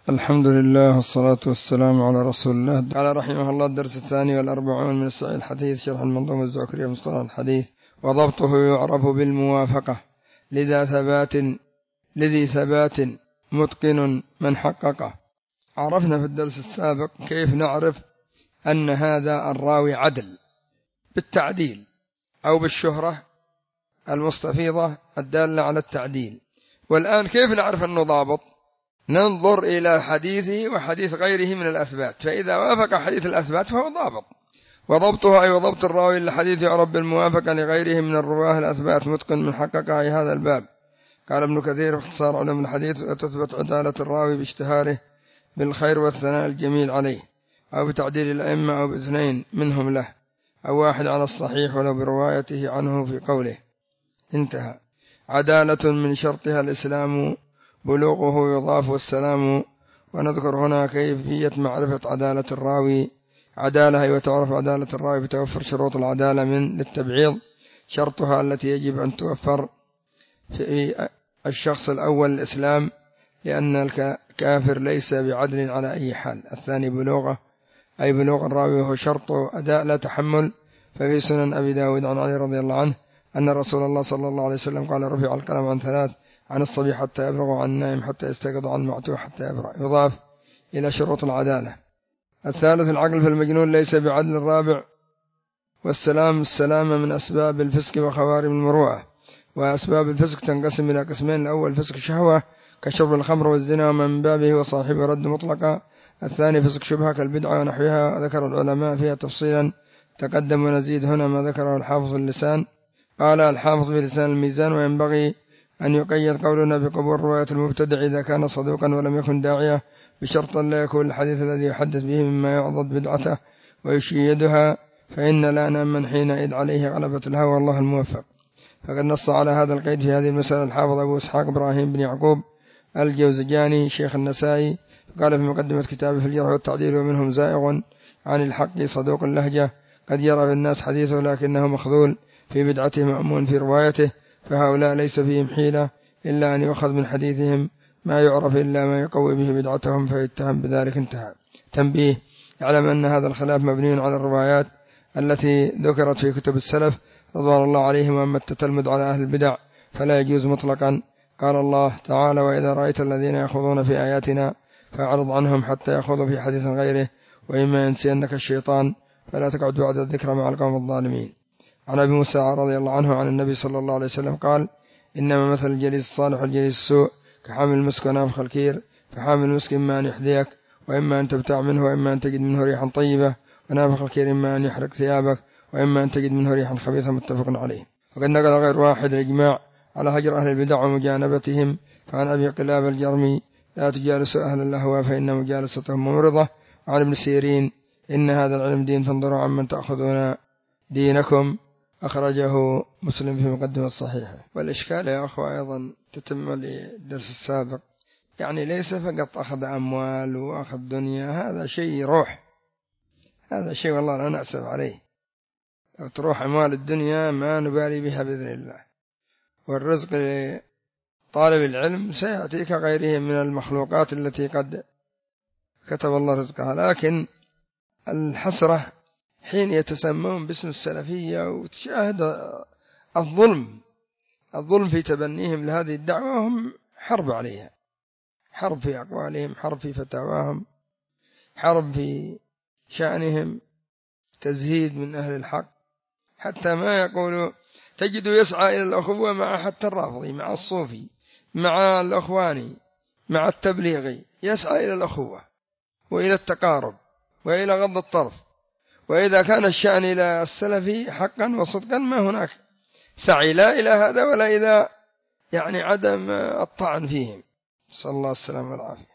الحمد لله والصلاة والسلام على رسول الله. قال رحمه الله: الدرس 42 من الصحيح الحديث، شرح المنظومة الزكرية مصطلح الحديث. وضبطه يعرف بالموافقة لذي ثبات متقن من حققه. عرفنا في الدرس السابق كيف نعرف أن هذا الراوي عدل بالتعديل أو بالشهرة المستفيضة الدالة على التعديل. والآن كيف نعرف أنه ضابط؟ ننظر إلى حديثه وحديث غيره من الأثبات، فإذا وافق حديث الأثبات فهو ضابط. وضبطها أي وضبط الراوي للحديث يعرف بالموافقة لغيره من الرواه الأثبات متقن من حققه أي هذا الباب. قال ابن كثير: اختصار علم الحديث وتثبت عدالة الراوي باشتهاره بالخير والثناء الجميل عليه، أو بتعديل الأئمة، أو باثنين منهم له، أو واحد على الصحيح ولو بروايته عنه في قوله. انتهى. عدالة من شرطها الإسلام بلوغه يضاف والسلام. ونذكر هنا كيفية معرفة عدالة الراوي. عدالة وتعرف عدالة الراوي بتوفر شروط العدالة من للتبعيض. شرطها التي يجب أن توفر في الشخص الأول الإسلام، لأن الكافر ليس بعدل على أي حال. الثاني بلوغه أي بلوغ الراوي، وهو شرط أداء لا تحمل. ففي سنن أبي داود عن علي رضي الله عنه أن رسول الله صلى الله عليه وسلم قال: رفع القلم عن ثلاث: عن الصبي حتى يبلغ، وعن النائم حتى يستيقظ، وعن المعتوه حتى يبرأ. يضاف إلى شروط العدالة. الثالث العقل، فالمجنون ليس بعدل. الرابع السلامة من أسباب الفسق وخوارم المروءة. وأسباب الفسق تنقسم إلى قسمين: الأول فسق شهوة كشرب الخمر والزنا وما من بابه وصاحبه رد مطلقا. الثاني فسق شبهة كالبدعة ونحوها. ذكر العلماء فيها تفصيلا تقدم، ونزيد هنا ما ذكره الحافظ اللسان. قال الحافظ في لسان الميزان: وينبغي أن يقيد قولنا بقبول رواية المبتدع إذا كان صدوقا ولم يكن داعية، بشرط لا يكون الحديث الذي يحدث به مما يعضد بدعته ويشيدها، فإن لا نأمن حينئذ عليه غلبة الهوى، والله الموفق. فقد نص على هذا القيد في هذه المسألة الحافظ أبو إسحاق إبراهيم بن يعقوب الجوزجاني شيخ النسائي، قال في مقدمة كتابه في الجرح والتعديل: ومنهم زائغ عن الحق صدوق اللهجة، قد يرى في الناس حديثه لكنه مخذول في بدعته مأمون في روايته، فهؤلاء ليس فيهم حيلة إلا أن يؤخذ من حديثهم ما يعرف إلا ما يقوي به بدعتهم فيتهم بذلك. انتهى. تنبيه: اعلم أن هذا الخلاف مبني على الروايات التي ذكرت في كتب السلف رضوان الله عليهم، وأما التتلمذ على أهل البدع فلا يجوز مطلقا. قال الله تعالى: وإذا رأيت الذين يخوضون في آياتنا فأعرض عنهم حتى يخوضوا في حديث غيره، وإما ينسينك الشيطان فلا تقعد بعد الذكر مع القوم الظالمين. عن أبي موسى رضي الله عنه عن النبي صلى الله عليه وسلم قال: إنما مثل الجليس الصالح والجليس السوء كحامل المسك ونافخ الكير، فحامل المسك إما أن يحذيك وإما أن تبتاع منه، وإما أن تجد منه ريحا طيبة، ونافخ الكير إما أن يحرق ثيابك، وإما أن تجد منه ريحا خبيثة. متفق عليه. وقد نقل غير واحد الإجماع على هجر أهل البدع ومجانبتهم. فعن أبي قلاب الجرمي: لا تجالسوا أهل اللهو فإن مجالستهم ممرضة. وعن ابن سيرين: إن هذا العلم دين فانظروا عمن تأخذون دينكم. أخرجه مسلم في مقدمة الصحيحة. والإشكال يا أخوة أيضا تتم للدرس السابق، يعني ليس فقط أخذ أموال وأخذ دنيا، هذا شيء روح، هذا شيء والله لا نأسف عليه. لو تروح أموال الدنيا ما نبالي بها بإذن الله، والرزق لطالب العلم سيأتيك غيره من المخلوقات التي قد كتب الله رزقها. لكن الحسرة حين يتسمون باسم السلفية وتشاهد الظلم في تبنيهم لهذه الدعوة، وهم حرب عليها، حرب في أقوالهم، حرب في فتاواهم، حرب في شأنهم، تزهيد من أهل الحق، حتى ما يقولوا تجد يسعى إلى الأخوة مع حتى الرافضي، مع الصوفي، مع الأخواني، مع التبليغي، يسعى إلى الأخوة وإلى التقارب وإلى غض الطرف. وإذا كان الشأن إلى السلفي حقا وصدقا ما هناك سعي لا إلى هذا ولا إلى يعني عدم الطعن فيهم. صلى الله السلام والعافية.